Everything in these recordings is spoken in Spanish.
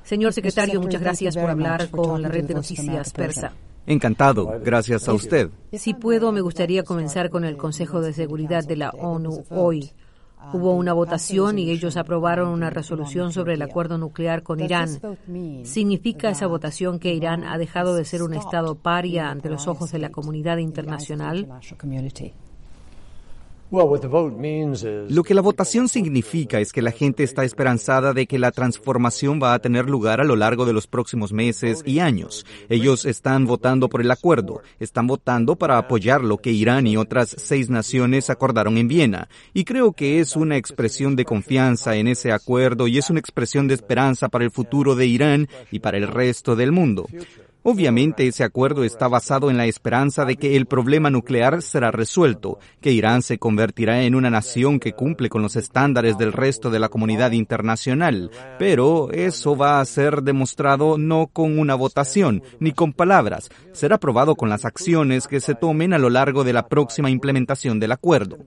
Señor secretario, muchas gracias por hablar con la red de noticias persa. Encantado, gracias a usted. Si puedo, me gustaría comenzar con el Consejo de Seguridad de la ONU hoy. Hubo una votación y ellos aprobaron una resolución sobre el acuerdo nuclear con Irán. ¿Significa esa votación que Irán ha dejado de ser un Estado paria ante los ojos de la comunidad internacional? Lo que la votación significa es que la gente está esperanzada de que la transformación va a tener lugar a lo largo de los próximos meses y años. Ellos están votando por el acuerdo, están votando para apoyar lo que Irán y otras 6 naciones acordaron en Viena. Y creo que es una expresión de confianza en ese acuerdo y es una expresión de esperanza para el futuro de Irán y para el resto del mundo. Obviamente ese acuerdo está basado en la esperanza de que el problema nuclear será resuelto, que Irán se convertirá en una nación que cumple con los estándares del resto de la comunidad internacional, pero eso va a ser demostrado no con una votación, ni con palabras, será probado con las acciones que se tomen a lo largo de la próxima implementación del acuerdo.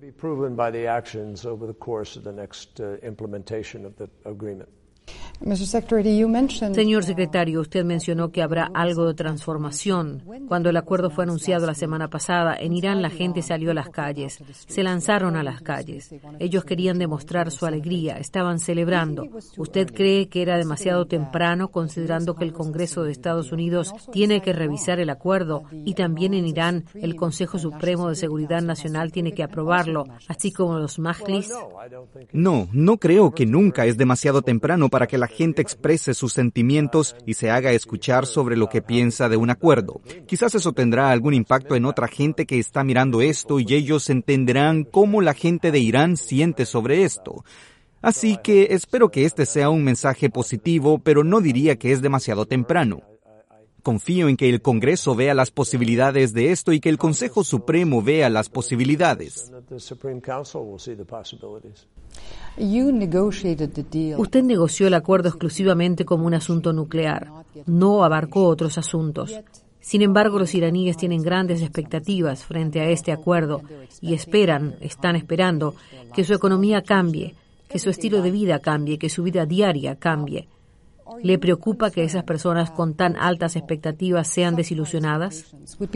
Señor secretario, usted mencionó que habrá algo de transformación. Cuando el acuerdo fue anunciado la semana pasada, en Irán la gente salió a las calles, se lanzaron a las calles. Ellos querían demostrar su alegría, estaban celebrando. ¿Usted cree que era demasiado temprano, considerando que el Congreso de Estados Unidos tiene que revisar el acuerdo y también en Irán el Consejo Supremo de Seguridad Nacional tiene que aprobarlo, así como los majlis? No creo que nunca es demasiado temprano para que la gente exprese sus sentimientos y se haga escuchar sobre lo que piensa de un acuerdo. Quizás eso tendrá algún impacto en otra gente que está mirando esto y ellos entenderán cómo la gente de Irán siente sobre esto. Así que espero que este sea un mensaje positivo, pero no diría que es demasiado temprano. Confío en que el Congreso vea las posibilidades de esto y que el Consejo Supremo vea las posibilidades. Usted negoció el acuerdo exclusivamente como un asunto nuclear. No abarcó otros asuntos. Sin embargo, los iraníes tienen grandes expectativas frente a este acuerdo y están esperando que su economía cambie, que su estilo de vida cambie, que su vida diaria cambie. ¿Le preocupa que esas personas con tan altas expectativas sean desilusionadas?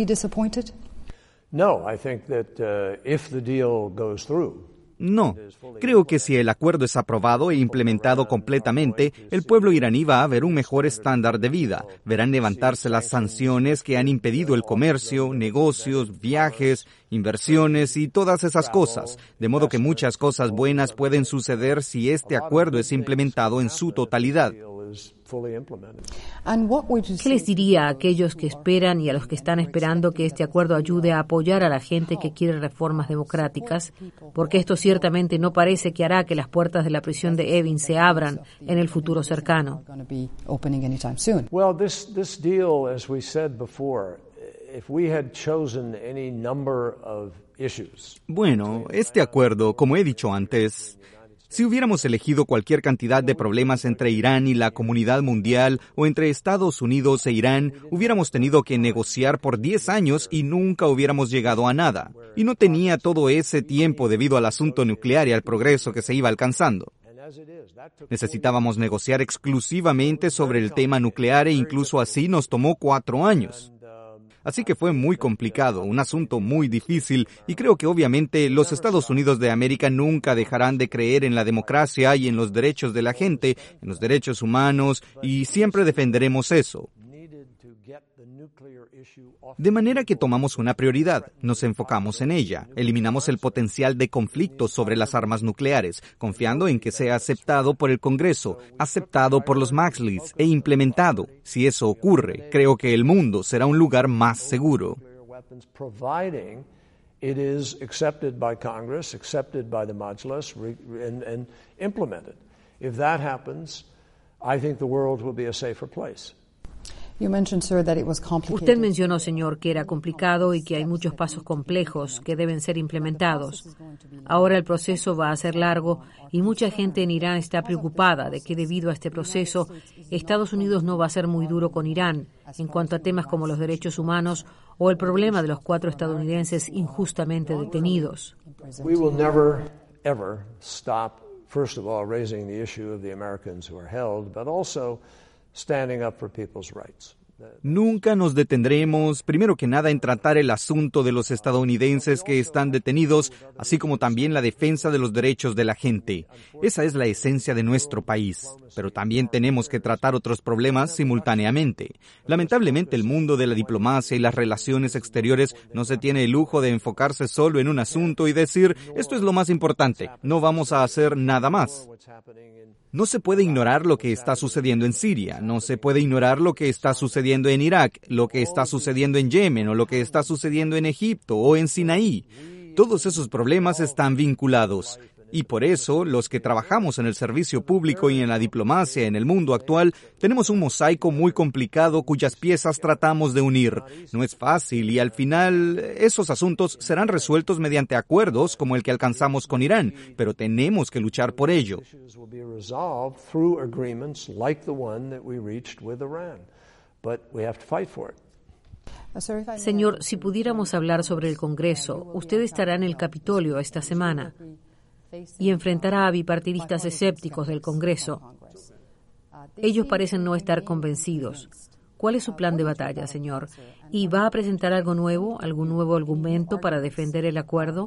No. Creo que si el acuerdo es aprobado e implementado completamente, el pueblo iraní va a ver un mejor estándar de vida. Verán levantarse las sanciones que han impedido el comercio, negocios, viajes, inversiones y todas esas cosas. De modo que muchas cosas buenas pueden suceder si este acuerdo es implementado en su totalidad. ¿Qué les diría a aquellos que esperan y a los que están esperando que este acuerdo ayude a apoyar a la gente que quiere reformas democráticas? Porque esto ciertamente no parece que hará que las puertas de la prisión de Evin se abran en el futuro cercano. Bueno, este acuerdo, como he dicho antes, si hubiéramos elegido cualquier cantidad de problemas entre Irán y la comunidad mundial o entre Estados Unidos e Irán, hubiéramos tenido que negociar por 10 años y nunca hubiéramos llegado a nada. Y no tenía todo ese tiempo debido al asunto nuclear y al progreso que se iba alcanzando. Necesitábamos negociar exclusivamente sobre el tema nuclear e incluso así nos tomó 4 años. Así que fue muy complicado, un asunto muy difícil, y creo que obviamente los Estados Unidos de América nunca dejarán de creer en la democracia y en los derechos de la gente, en los derechos humanos, y siempre defenderemos eso. De manera que tomamos una prioridad, nos enfocamos en ella, eliminamos el potencial de conflicto sobre las armas nucleares, confiando en que sea aceptado por el Congreso, aceptado por los majlis e implementado. Si eso ocurre, creo que el mundo será un lugar más seguro. Usted mencionó, señor, que era complicado y que hay muchos pasos complejos que deben ser implementados. Ahora el proceso va a ser largo y mucha gente en Irán está preocupada de que debido a este proceso, Estados Unidos no va a ser muy duro con Irán en cuanto a temas como los derechos humanos o el problema de los 4 estadounidenses injustamente detenidos. We will never, ever stop, first of all, raising the issue of the Americans who are held, but also Nunca nos detendremos, primero que nada, en tratar el asunto de los estadounidenses que están detenidos, así como también la defensa de los derechos de la gente. Esa es la esencia de nuestro país. Pero también tenemos que tratar otros problemas simultáneamente. Lamentablemente, el mundo de la diplomacia y las relaciones exteriores no se tiene el lujo de enfocarse solo en un asunto y decir, esto es lo más importante, no vamos a hacer nada más. No se puede ignorar lo que está sucediendo en Siria, no se puede ignorar lo que está sucediendo en Irak, lo que está sucediendo en Yemen o lo que está sucediendo en Egipto o en Sinaí. Todos esos problemas están vinculados. Y por eso, los que trabajamos en el servicio público y en la diplomacia en el mundo actual, tenemos un mosaico muy complicado cuyas piezas tratamos de unir. No es fácil y al final esos asuntos serán resueltos mediante acuerdos como el que alcanzamos con Irán, pero tenemos que luchar por ello. Señor, si pudiéramos hablar sobre el Congreso, usted estará en el Capitolio esta semana y enfrentará a bipartidistas escépticos del Congreso. Ellos parecen no estar convencidos. ¿Cuál es su plan de batalla, señor? ¿Y va a presentar algo nuevo, algún nuevo argumento para defender el acuerdo?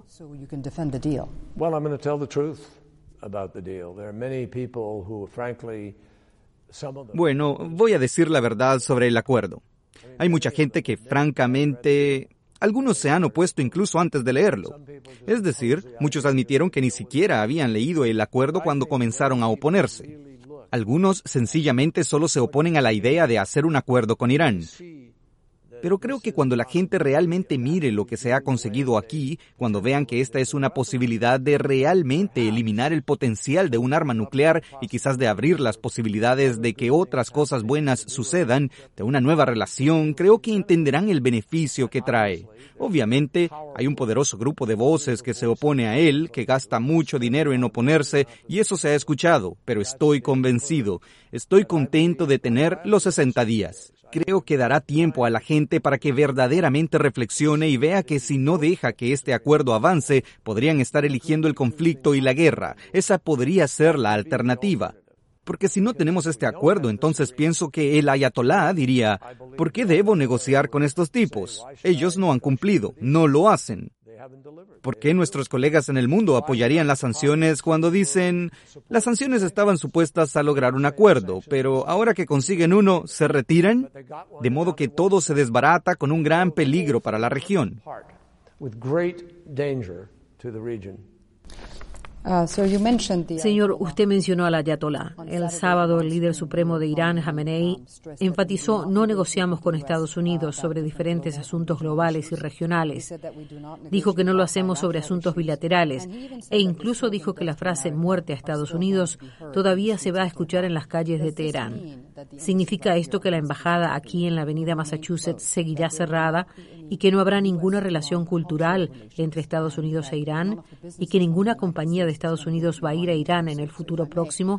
Bueno, voy a decir la verdad sobre el acuerdo. Hay mucha gente que, francamente, algunos se han opuesto incluso antes de leerlo. Es decir, muchos admitieron que ni siquiera habían leído el acuerdo cuando comenzaron a oponerse. Algunos sencillamente solo se oponen a la idea de hacer un acuerdo con Irán. Pero creo que cuando la gente realmente mire lo que se ha conseguido aquí, cuando vean que esta es una posibilidad de realmente eliminar el potencial de un arma nuclear y quizás de abrir las posibilidades de que otras cosas buenas sucedan, de una nueva relación, creo que entenderán el beneficio que trae. Obviamente, hay un poderoso grupo de voces que se opone a él, que gasta mucho dinero en oponerse, y eso se ha escuchado, pero estoy convencido. Estoy contento de tener los 60 días. Creo que dará tiempo a la gente para que verdaderamente reflexione y vea que si no deja que este acuerdo avance, podrían estar eligiendo el conflicto y la guerra. Esa podría ser la alternativa. Porque si no tenemos este acuerdo, entonces pienso que el ayatolá diría, ¿por qué debo negociar con estos tipos? Ellos no han cumplido, no lo hacen. ¿Por qué nuestros colegas en el mundo apoyarían las sanciones cuando dicen, las sanciones estaban supuestas a lograr un acuerdo, pero ahora que consiguen uno, se retiran? De modo que todo se desbarata con un gran peligro para la región. Señor, usted mencionó al ayatolá. El sábado, el líder supremo de Irán, Jamenei, enfatizó no negociamos con Estados Unidos sobre diferentes asuntos globales y regionales. Dijo que no lo hacemos sobre asuntos bilaterales e incluso dijo que la frase muerte a Estados Unidos todavía se va a escuchar en las calles de Teherán. ¿Significa esto que la embajada aquí en la avenida Massachusetts seguirá cerrada y que no habrá ninguna relación cultural entre Estados Unidos e Irán y que ninguna compañía de Estados Unidos va a ir a Irán en el futuro próximo?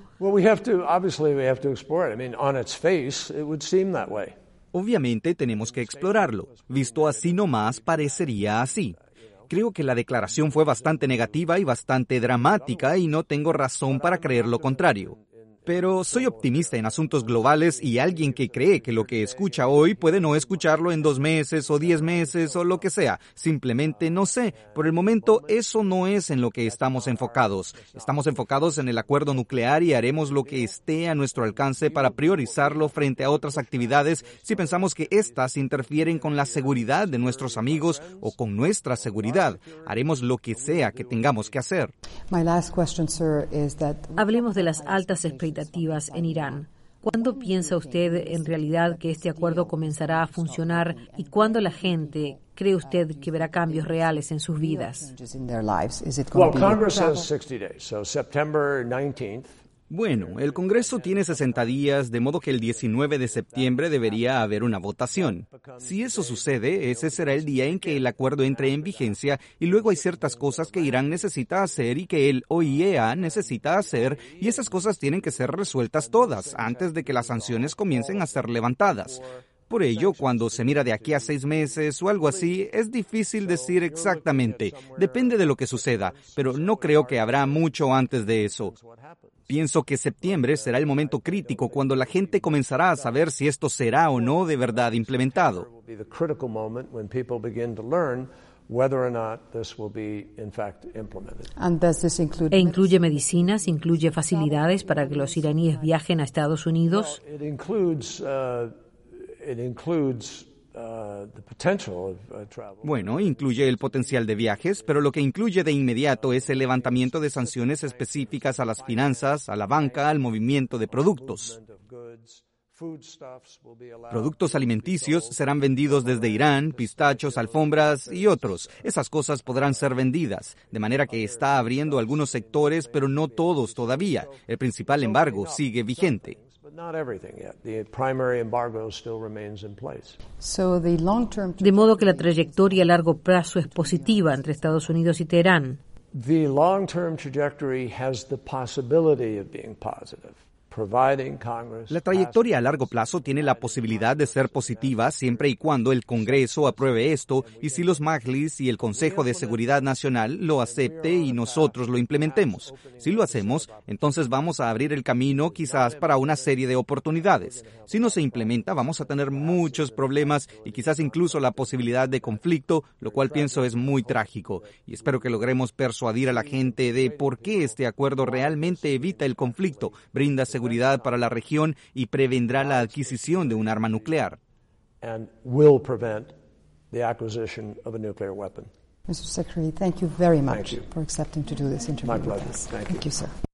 Obviamente tenemos que explorarlo. Visto así nomás, parecería así. Creo que la declaración fue bastante negativa y bastante dramática y no tengo razón para creer lo contrario. Pero soy optimista en asuntos globales y alguien que cree que lo que escucha hoy puede no escucharlo en 2 meses o 10 meses o lo que sea. Simplemente no sé. Por el momento eso no es en lo que estamos enfocados. Estamos enfocados en el acuerdo nuclear y haremos lo que esté a nuestro alcance para priorizarlo frente a otras actividades si pensamos que éstas interfieren con la seguridad de nuestros amigos o con nuestra seguridad. Haremos lo que sea que tengamos que hacer. Hablemos de las altas expectativas en Irán. ¿Cuándo piensa usted en realidad que este acuerdo comenzará a funcionar y cuándo la gente cree usted que verá cambios reales en sus vidas? Bueno, el Congreso tiene 60 días, de modo que el 19 de septiembre debería haber una votación. Si eso sucede, ese será el día en que el acuerdo entre en vigencia y luego hay ciertas cosas que Irán necesita hacer y que el OIEA necesita hacer y esas cosas tienen que ser resueltas todas antes de que las sanciones comiencen a ser levantadas. Por ello, cuando se mira de aquí a 6 meses o algo así, es difícil decir exactamente. Depende de lo que suceda, pero no creo que habrá mucho antes de eso. Pienso que septiembre será el momento crítico cuando la gente comenzará a saber si esto será o no de verdad implementado. ¿E incluye medicinas, incluye facilidades para que los iraníes viajen a Estados Unidos? Bueno, incluye el potencial de viajes, pero lo que incluye de inmediato es el levantamiento de sanciones específicas a las finanzas, a la banca, al movimiento de productos. Productos alimenticios serán vendidos desde Irán, pistachos, alfombras y otros. Esas cosas podrán ser vendidas, de manera que está abriendo algunos sectores, pero no todos todavía. El principal embargo sigue vigente. De modo que la trayectoria a largo plazo es positiva entre Estados Unidos y Teherán. The long-term trajectory has the possibility of being positive. La trayectoria a largo plazo tiene la posibilidad de ser positiva siempre y cuando el Congreso apruebe esto y si los Majlis y el Consejo de Seguridad Nacional lo acepte y nosotros lo implementemos. Si lo hacemos, entonces vamos a abrir el camino quizás para una serie de oportunidades. Si no se implementa, vamos a tener muchos problemas y quizás incluso la posibilidad de conflicto, lo cual pienso es muy trágico. Y espero que logremos persuadir a la gente de por qué este acuerdo realmente evita el conflicto, brinda seguridad para la región y prevendrá la adquisición de un arma nuclear. And will prevent the acquisition of a nuclear weapon. Mr. Secretary, thank you very much for accepting to do this interview with us. My pleasure. Thank you, sir.